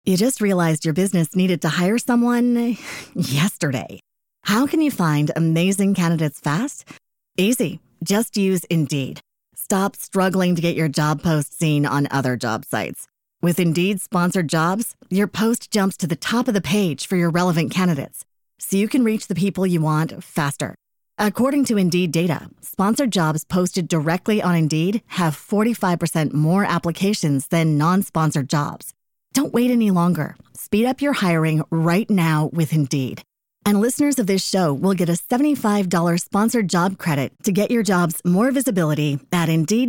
You just realized your business needed to hire someone yesterday. How can you find amazing candidates fast? Easy. Just use Indeed. Stop struggling to get your job post seen on other job sites. With Indeed sponsored jobs, your post jumps to the top of the page for your relevant candidates, so you can reach the people you want faster. According to Indeed data, sponsored jobs posted directly on Indeed have 45% more applications than non-sponsored jobs. Don't wait any longer. Speed up your hiring right now with Indeed. And listeners of this show will get a $75 sponsored job credit to get your jobs more visibility at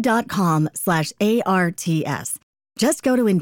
Indeed.com/ARTS. Just go to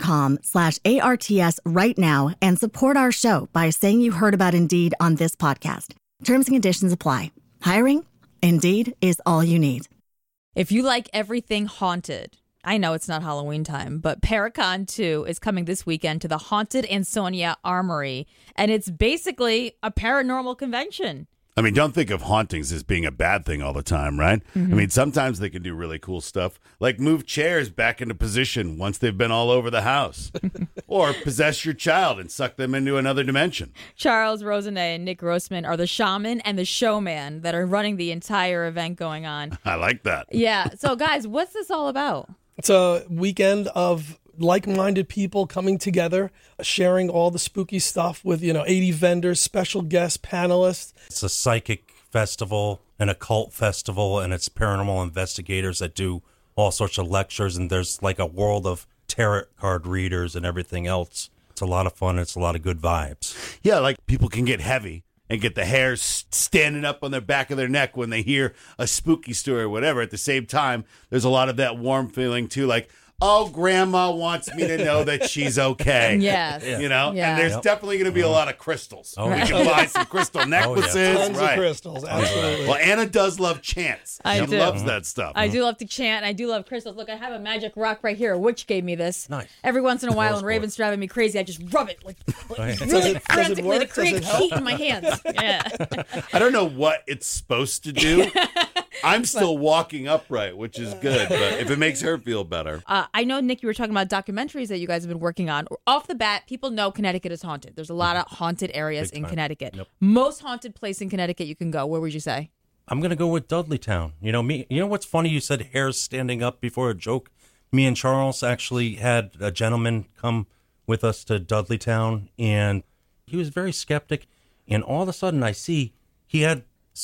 Indeed.com/ARTS right now and support our show by saying you heard about Indeed on this podcast. Terms and conditions apply. Hiring? Indeed is all you need. If you like everything haunted, I know it's not Halloween time, but Paracon 2 is coming this weekend to the Haunted Ansonia Armory, and it's basically a paranormal convention. I mean, don't think of hauntings as being a bad thing all the time, right? Mm-hmm. I mean, sometimes they can do really cool stuff, like move chairs back into position once they've been all over the house, or possess your child and suck them into another dimension. Charles Rosenet and Nick Grossman are the shaman and the showman that are running the entire event going on. I like that. Yeah. So, guys, what's this all about? It's a weekend of like-minded people coming together, sharing all the spooky stuff with, 80 vendors, special guests, panelists. It's a psychic festival, an occult festival, and it's paranormal investigators that do all sorts of lectures, and there's like a world of tarot card readers and everything else. It's a lot of fun. It's a lot of good vibes. Yeah, like people can get heavy and get the hairs standing up on their back of their neck when they hear a spooky story or whatever. At the same time, there's a lot of that warm feeling, too, like, oh, Grandma wants me to know that she's okay. Yes. You know? Yeah. And there's definitely going to be a lot of crystals. Oh, We yeah. can buy some crystal necklaces. Tons of crystals, absolutely. Well, Anna does love chants. I She do. loves that stuff. I do love to chant. I do love crystals. Look, I have a magic rock right here. A witch gave me this. Nice. Every once in a while, when Rose Raven's driving me crazy, I just rub it like Does really it frantically work? to create Does it help? heat in my hands. Yeah. I don't know what it's supposed to do. I'm still walking upright, which is good, but if it makes her feel better. I know, Nick, you were talking about documentaries that you guys have been working on. Off the bat, people know Connecticut is haunted. There's a lot of haunted areas in Connecticut. Yep. Most haunted place in Connecticut you can go. Where would you say? I'm going to go with Dudleytown. You know what's funny? You said hairs standing up before a joke. Me and Charles actually had a gentleman come with us to Dudleytown, and he was very skeptic. And all of a sudden, I see he had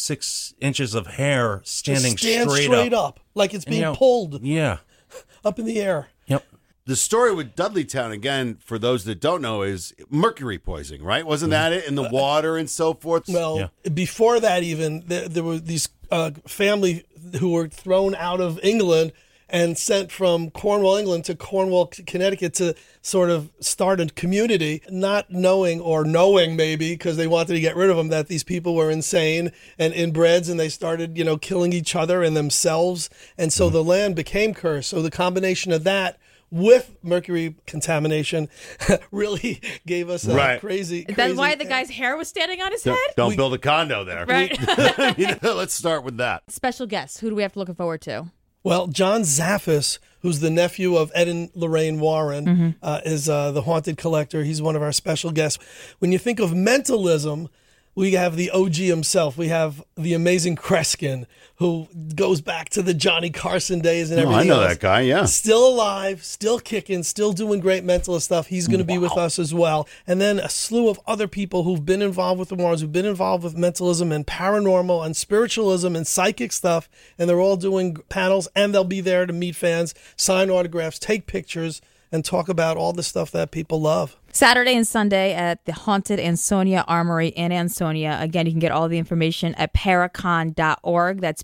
6 inches of hair standing Just stand straight up, like it's being And, pulled Yeah. up in the air. Yep. The story with Dudleytown, again, for those that don't know, is mercury poisoning, right? Wasn't that it? In the water and so forth? Well, before that even, there were these family who were thrown out of England and sent from Cornwall, England to Cornwall, Connecticut to sort of start a community, not knowing or knowing maybe because they wanted to get rid of them that these people were insane and inbreds and they started, killing each other and themselves. And so the land became cursed. So the combination of that with mercury contamination really gave us a crazy. Is that why the guy's hair was standing on his head? Don't build a condo there. Right. Let's start with that. Special guests. Who do we have to look forward to? Well, John Zaffis, who's the nephew of Ed and Lorraine Warren, is the haunted collector. He's one of our special guests. When you think of mentalism, we have the OG himself. We have the amazing Kreskin, who goes back to the Johnny Carson days and everything I know else. that guy, yeah. Still alive, still kicking, still doing great mentalist stuff. He's going to be with us as well. And then a slew of other people who've been involved with the Warrens, who've been involved with mentalism and paranormal and spiritualism and psychic stuff. And they're all doing panels, and they'll be there to meet fans, sign autographs, take pictures, and talk about all the stuff that people love. Saturday and Sunday at the Haunted Ansonia Armory in Ansonia. Again, you can get all the information at paracon.org. That's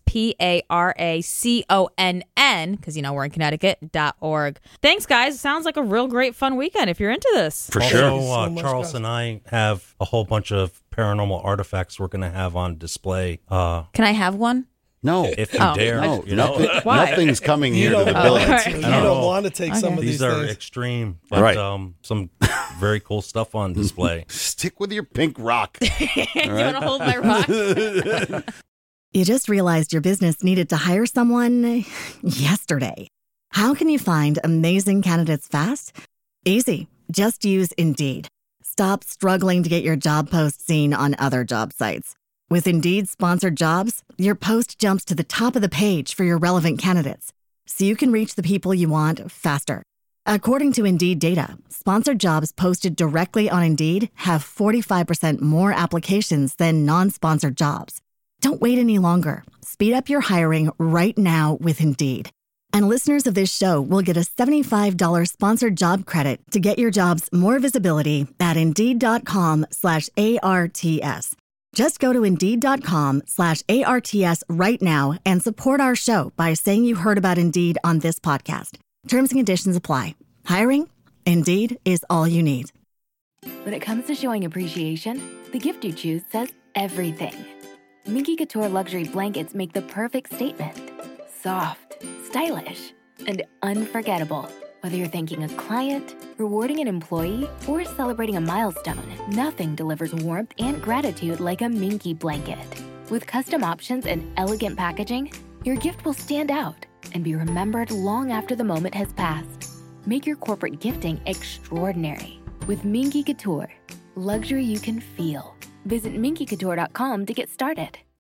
PARACONN, because, we're in Connecticut.org. Thanks, guys. Sounds like a real great fun weekend if you're into this. For sure. Also, Charles and I have a whole bunch of paranormal artifacts we're going to have on display. Can I have one? No. If you dare. No, Why? nothing's coming here to the don't building. want- You I don't want to take some of These these are things. extreme, but Right. some very cool stuff on display. Stick with your pink rock. Do you want to hold my rock? You just realized your business needed to hire someone yesterday. How can you find amazing candidates fast? Easy. Just use Indeed. Stop struggling to get your job post seen on other job sites. With Indeed sponsored jobs, your post jumps to the top of the page for your relevant candidates, so you can reach the people you want faster. According to Indeed data, sponsored jobs posted directly on Indeed have 45% more applications than non-sponsored jobs. Don't wait any longer. Speed up your hiring right now with Indeed. And listeners of this show will get a $75 sponsored job credit to get your jobs more visibility at Indeed.com/ARTS. Just go to Indeed.com/ARTS right now and support our show by saying you heard about Indeed on this podcast. Terms and conditions apply. Hiring? Indeed is all you need. When it comes to showing appreciation, the gift you choose says everything. Minky Couture luxury blankets make the perfect statement. Soft, stylish, and unforgettable. Whether you're thanking a client, rewarding an employee, or celebrating a milestone, nothing delivers warmth and gratitude like a Minky blanket. With custom options and elegant packaging, your gift will stand out and be remembered long after the moment has passed. Make your corporate gifting extraordinary with Minky Couture. Luxury you can feel. Visit minkycouture.com to get started.